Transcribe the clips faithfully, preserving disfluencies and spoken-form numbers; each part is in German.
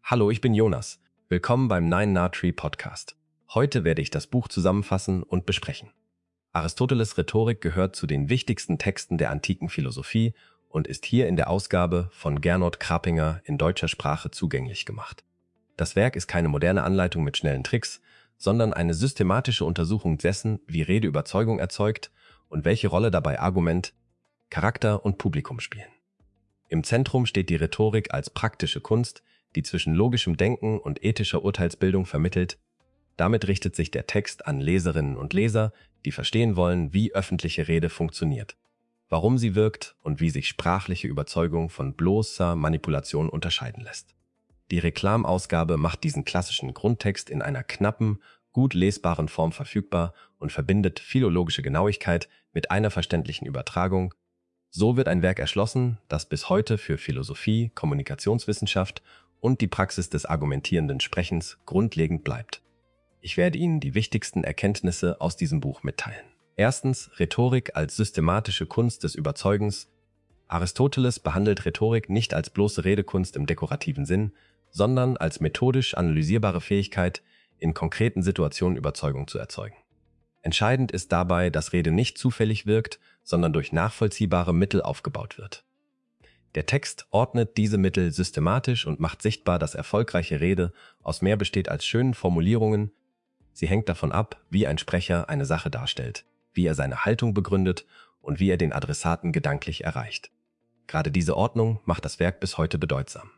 Hallo, ich bin Jonas. Willkommen beim Nine Nah Tree Podcast. Heute werde ich das Buch zusammenfassen und besprechen. Aristoteles' Rhetorik gehört zu den wichtigsten Texten der antiken Philosophie und ist hier in der Ausgabe von Gernot Krapinger in deutscher Sprache zugänglich gemacht. Das Werk ist keine moderne Anleitung mit schnellen Tricks, sondern eine systematische Untersuchung dessen, wie Rede Überzeugung erzeugt und welche Rolle dabei Argument, Charakter und Publikum spielen. Im Zentrum steht die Rhetorik als praktische Kunst, die zwischen logischem Denken und ethischer Urteilsbildung vermittelt. Damit richtet sich der Text an Leserinnen und Leser, die verstehen wollen, wie öffentliche Rede funktioniert, warum sie wirkt und wie sich sprachliche Überzeugung von bloßer Manipulation unterscheiden lässt. Die Reklamausgabe macht diesen klassischen Grundtext in einer knappen, gut lesbaren Form verfügbar und verbindet philologische Genauigkeit mit einer verständlichen Übertragung. So wird ein Werk erschlossen, das bis heute für Philosophie, Kommunikationswissenschaft und die Praxis des argumentierenden Sprechens grundlegend bleibt. Ich werde Ihnen die wichtigsten Erkenntnisse aus diesem Buch mitteilen. Erstens, Rhetorik als systematische Kunst des Überzeugens. Aristoteles behandelt Rhetorik nicht als bloße Redekunst im dekorativen Sinn, sondern als methodisch analysierbare Fähigkeit, in konkreten Situationen Überzeugung zu erzeugen. Entscheidend ist dabei, dass Rede nicht zufällig wirkt, sondern durch nachvollziehbare Mittel aufgebaut wird. Der Text ordnet diese Mittel systematisch und macht sichtbar, dass erfolgreiche Rede aus mehr besteht als schönen Formulierungen. Sie hängt davon ab, wie ein Sprecher eine Sache darstellt, wie er seine Haltung begründet und wie er den Adressaten gedanklich erreicht. Gerade diese Ordnung macht das Werk bis heute bedeutsam.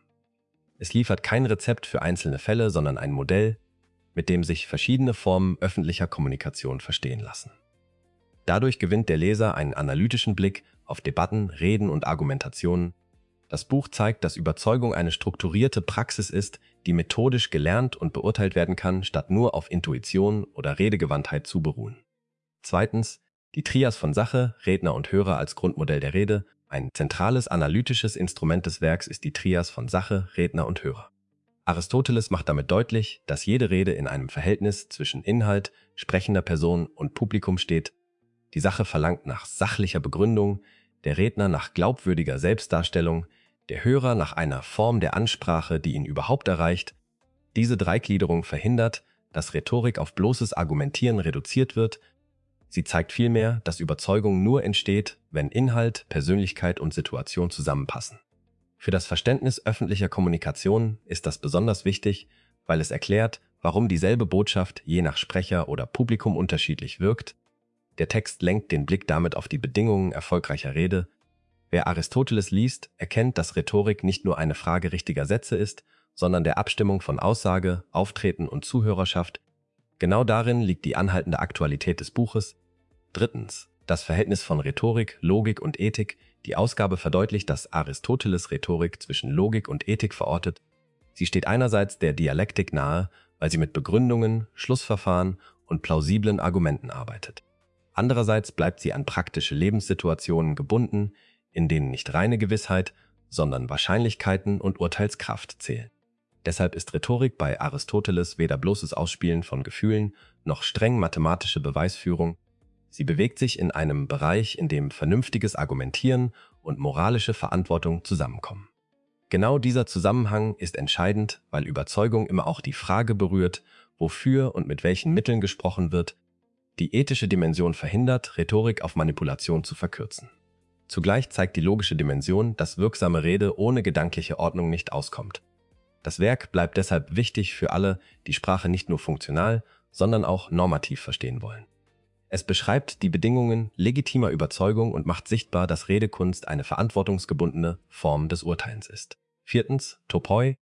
Es liefert kein Rezept für einzelne Fälle, sondern ein Modell, mit dem sich verschiedene Formen öffentlicher Kommunikation verstehen lassen. Dadurch gewinnt der Leser einen analytischen Blick auf Debatten, Reden und Argumentationen. Das Buch zeigt, dass Überzeugung eine strukturierte Praxis ist, die methodisch gelernt und beurteilt werden kann, statt nur auf Intuition oder Redegewandtheit zu beruhen. Zweitens, die Trias von Sache, Redner und Hörer als Grundmodell der Rede. Ein zentrales analytisches Instrument des Werks ist die Trias von Sache, Redner und Hörer. Aristoteles macht damit deutlich, dass jede Rede in einem Verhältnis zwischen Inhalt, sprechender Person und Publikum steht. Die Sache verlangt nach sachlicher Begründung, der Redner nach glaubwürdiger Selbstdarstellung, der Hörer nach einer Form der Ansprache, die ihn überhaupt erreicht. Diese Dreigliederung verhindert, dass Rhetorik auf bloßes Argumentieren reduziert wird. Sie zeigt vielmehr, dass Überzeugung nur entsteht, wenn Inhalt, Persönlichkeit und Situation zusammenpassen. Für das Verständnis öffentlicher Kommunikation ist das besonders wichtig, weil es erklärt, warum dieselbe Botschaft je nach Sprecher oder Publikum unterschiedlich wirkt. Der Text lenkt den Blick damit auf die Bedingungen erfolgreicher Rede. Wer Aristoteles liest, erkennt, dass Rhetorik nicht nur eine Frage richtiger Sätze ist, sondern der Abstimmung von Aussage, Auftreten und Zuhörerschaft. Genau darin liegt die anhaltende Aktualität des Buches. Drittens, das Verhältnis von Rhetorik, Logik und Ethik. Die Ausgabe verdeutlicht, dass Aristoteles Rhetorik zwischen Logik und Ethik verortet. Sie steht einerseits der Dialektik nahe, weil sie mit Begründungen, Schlussverfahren und plausiblen Argumenten arbeitet. Andererseits bleibt sie an praktische Lebenssituationen gebunden, in denen nicht reine Gewissheit, sondern Wahrscheinlichkeiten und Urteilskraft zählen. Deshalb ist Rhetorik bei Aristoteles weder bloßes Ausspielen von Gefühlen noch streng mathematische Beweisführung. Sie bewegt sich in einem Bereich, in dem vernünftiges Argumentieren und moralische Verantwortung zusammenkommen. Genau dieser Zusammenhang ist entscheidend, weil Überzeugung immer auch die Frage berührt, wofür und mit welchen Mitteln gesprochen wird. Die ethische Dimension verhindert, Rhetorik auf Manipulation zu verkürzen. Zugleich zeigt die logische Dimension, dass wirksame Rede ohne gedankliche Ordnung nicht auskommt. Das Werk bleibt deshalb wichtig für alle, die Sprache nicht nur funktional, sondern auch normativ verstehen wollen. Es beschreibt die Bedingungen legitimer Überzeugung und macht sichtbar, dass Redekunst eine verantwortungsgebundene Form des Urteilens ist. Viertens, Topoi.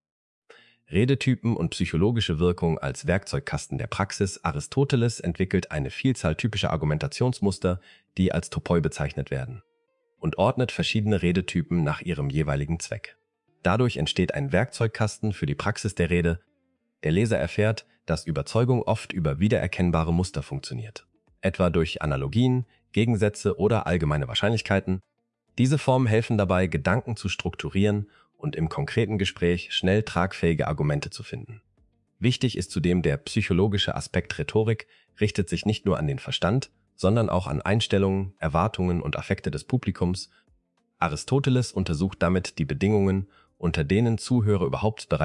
Redetypen und psychologische Wirkung als Werkzeugkasten der Praxis. Aristoteles entwickelt eine Vielzahl typischer Argumentationsmuster, die als Topoi bezeichnet werden, und ordnet verschiedene Redetypen nach ihrem jeweiligen Zweck. Dadurch entsteht ein Werkzeugkasten für die Praxis der Rede. Der Leser erfährt, dass Überzeugung oft über wiedererkennbare Muster funktioniert, etwa durch Analogien, Gegensätze oder allgemeine Wahrscheinlichkeiten. Diese Formen helfen dabei, Gedanken zu strukturieren und im konkreten Gespräch schnell tragfähige Argumente zu finden. Wichtig ist zudem der psychologische Aspekt. Rhetorik richtet sich nicht nur an den Verstand, sondern auch an Einstellungen, Erwartungen und Affekte des Publikums. Aristoteles untersucht damit die Bedingungen, unter denen Zuhörer überhaupt bereit sind,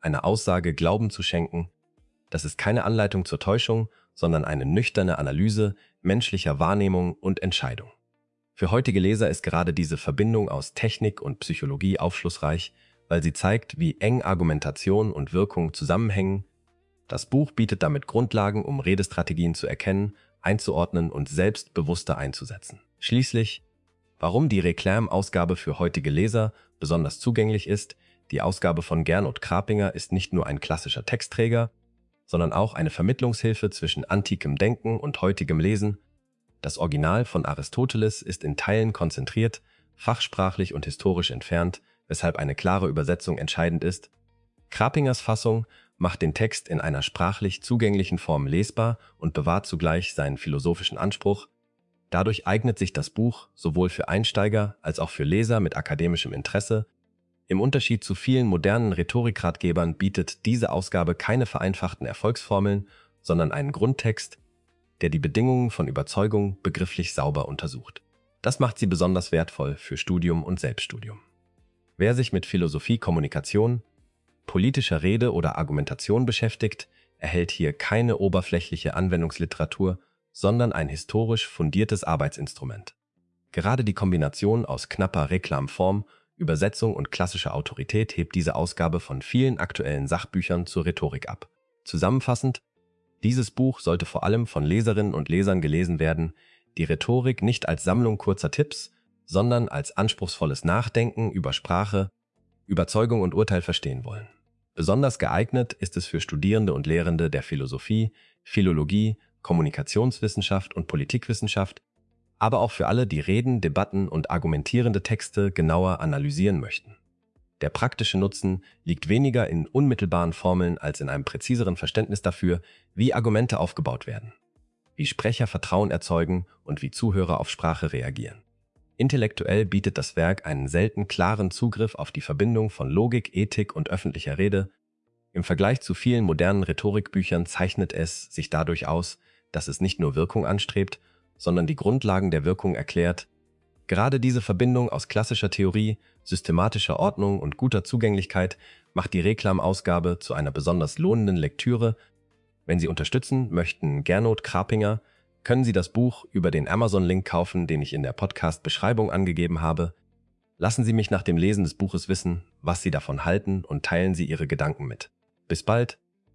einer Aussage Glauben zu schenken, das ist keine Anleitung zur Täuschung, sondern eine nüchterne Analyse menschlicher Wahrnehmung und Entscheidung. Für heutige Leser ist gerade diese Verbindung aus Technik und Psychologie aufschlussreich, weil sie zeigt, wie eng Argumentation und Wirkung zusammenhängen. Das Buch bietet damit Grundlagen, um Redestrategien zu erkennen, einzuordnen und selbstbewusster einzusetzen. Schließlich, warum die Reclam-Ausgabe für heutige Leser besonders zugänglich ist: Die Ausgabe von Gernot Krapinger ist nicht nur ein klassischer Textträger, sondern auch eine Vermittlungshilfe zwischen antikem Denken und heutigem Lesen. Das Original von Aristoteles ist in Teilen konzentriert, fachsprachlich und historisch entfernt, weshalb eine klare Übersetzung entscheidend ist. Krapingers Fassung macht den Text in einer sprachlich zugänglichen Form lesbar und bewahrt zugleich seinen philosophischen Anspruch. Dadurch eignet sich das Buch sowohl für Einsteiger als auch für Leser mit akademischem Interesse. Im Unterschied zu vielen modernen Rhetorikratgebern bietet diese Ausgabe keine vereinfachten Erfolgsformeln, sondern einen Grundtext, der die Bedingungen von Überzeugung begrifflich sauber untersucht. Das macht sie besonders wertvoll für Studium und Selbststudium. Wer sich mit Philosophie, Kommunikation, politischer Rede oder Argumentation beschäftigt, erhält hier keine oberflächliche Anwendungsliteratur, sondern ein historisch fundiertes Arbeitsinstrument. Gerade die Kombination aus knapper Reklamform, Übersetzung und klassischer Autorität hebt diese Ausgabe von vielen aktuellen Sachbüchern zur Rhetorik ab. Zusammenfassend: Dieses Buch sollte vor allem von Leserinnen und Lesern gelesen werden, die Rhetorik nicht als Sammlung kurzer Tipps, sondern als anspruchsvolles Nachdenken über Sprache, Überzeugung und Urteil verstehen wollen. Besonders geeignet ist es für Studierende und Lehrende der Philosophie, Philologie, Kommunikationswissenschaft und Politikwissenschaft, aber auch für alle, die Reden, Debatten und argumentierende Texte genauer analysieren möchten. Der praktische Nutzen liegt weniger in unmittelbaren Formeln als in einem präziseren Verständnis dafür, wie Argumente aufgebaut werden, wie Sprecher Vertrauen erzeugen und wie Zuhörer auf Sprache reagieren. Intellektuell bietet das Werk einen selten klaren Zugriff auf die Verbindung von Logik, Ethik und öffentlicher Rede. Im Vergleich zu vielen modernen Rhetorikbüchern zeichnet es sich dadurch aus, dass es nicht nur Wirkung anstrebt, sondern die Grundlagen der Wirkung erklärt. Gerade diese Verbindung aus klassischer Theorie, systematischer Ordnung und guter Zugänglichkeit macht die Reklam-Ausgabe zu einer besonders lohnenden Lektüre. Wenn Sie unterstützen möchten Gernot Krapinger, können Sie das Buch über den Amazon-Link kaufen, den ich in der Podcast-Beschreibung angegeben habe. Lassen Sie mich nach dem Lesen des Buches wissen, was Sie davon halten, und teilen Sie Ihre Gedanken mit. Bis bald!